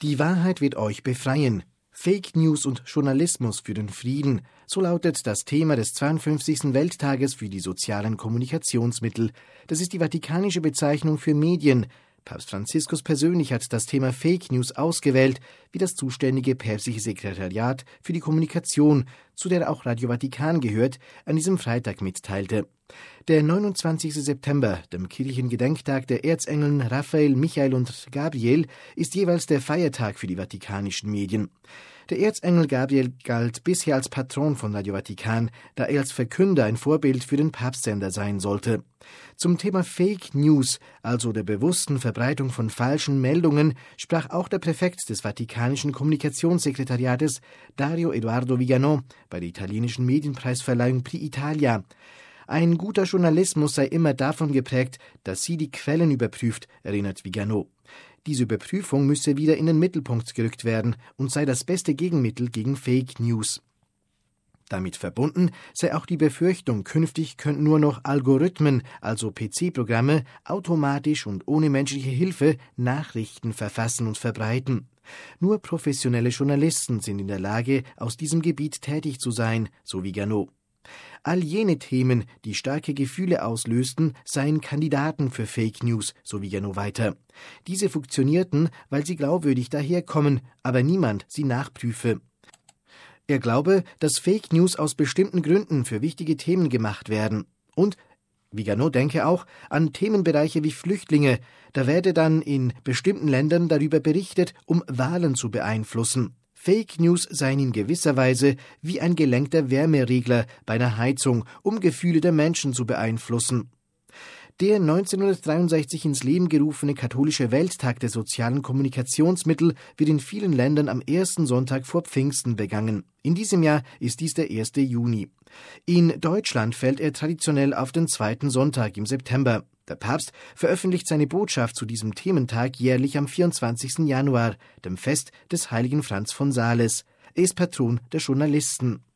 Die Wahrheit wird euch befreien. Fake News und Journalismus für den Frieden. So lautet das Thema des 52. Welttages für die sozialen Kommunikationsmittel. Das ist die vatikanische Bezeichnung für Medien. Papst Franziskus persönlich hat das Thema Fake News ausgewählt, wie das zuständige päpstliche Sekretariat für die Kommunikation, zu der auch Radio Vatikan gehört, an diesem Freitag mitteilte. Der 29. September, dem kirchlichen Gedenktag der Erzengeln Raphael, Michael und Gabriel, ist jeweils der Feiertag für die vatikanischen Medien. Der Erzengel Gabriel galt bisher als Patron von Radio Vatikan, da er als Verkünder ein Vorbild für den Papstsender sein sollte. Zum Thema Fake News, also der bewussten Verbreitung von falschen Meldungen, sprach auch der Präfekt des Vatikanischen Kommunikationssekretariates, Dario Eduardo Vigano, bei der italienischen Medienpreisverleihung Prix Italia. Ein guter Journalismus sei immer davon geprägt, dass sie die Quellen überprüft, erinnert Vigano. Diese Überprüfung müsse wieder in den Mittelpunkt gerückt werden und sei das beste Gegenmittel gegen Fake News. Damit verbunden sei auch die Befürchtung, künftig könnten nur noch Algorithmen, also PC-Programme, automatisch und ohne menschliche Hilfe Nachrichten verfassen und verbreiten. Nur professionelle Journalisten sind in der Lage, aus diesem Gebiet tätig zu sein, so Vigano. All jene Themen, die starke Gefühle auslösten, seien Kandidaten für Fake News, so Vigano weiter. Diese funktionierten, weil sie glaubwürdig daherkommen, aber niemand sie nachprüfe. Er glaube, dass Fake News aus bestimmten Gründen für wichtige Themen gemacht werden. Und Vigano denke auch an Themenbereiche wie Flüchtlinge. Da werde dann in bestimmten Ländern darüber berichtet, um Wahlen zu beeinflussen. Fake News seien in gewisser Weise wie ein gelenkter Wärmeregler bei einer Heizung, um Gefühle der Menschen zu beeinflussen. Der 1963 ins Leben gerufene katholische Welttag der sozialen Kommunikationsmittel wird in vielen Ländern am ersten Sonntag vor Pfingsten begangen. In diesem Jahr ist dies der 1. Juni. In Deutschland fällt er traditionell auf den zweiten Sonntag im September. Der Papst veröffentlicht seine Botschaft zu diesem Thementag jährlich am 24. Januar, dem Fest des heiligen Franz von Sales. Er ist Patron der Journalisten.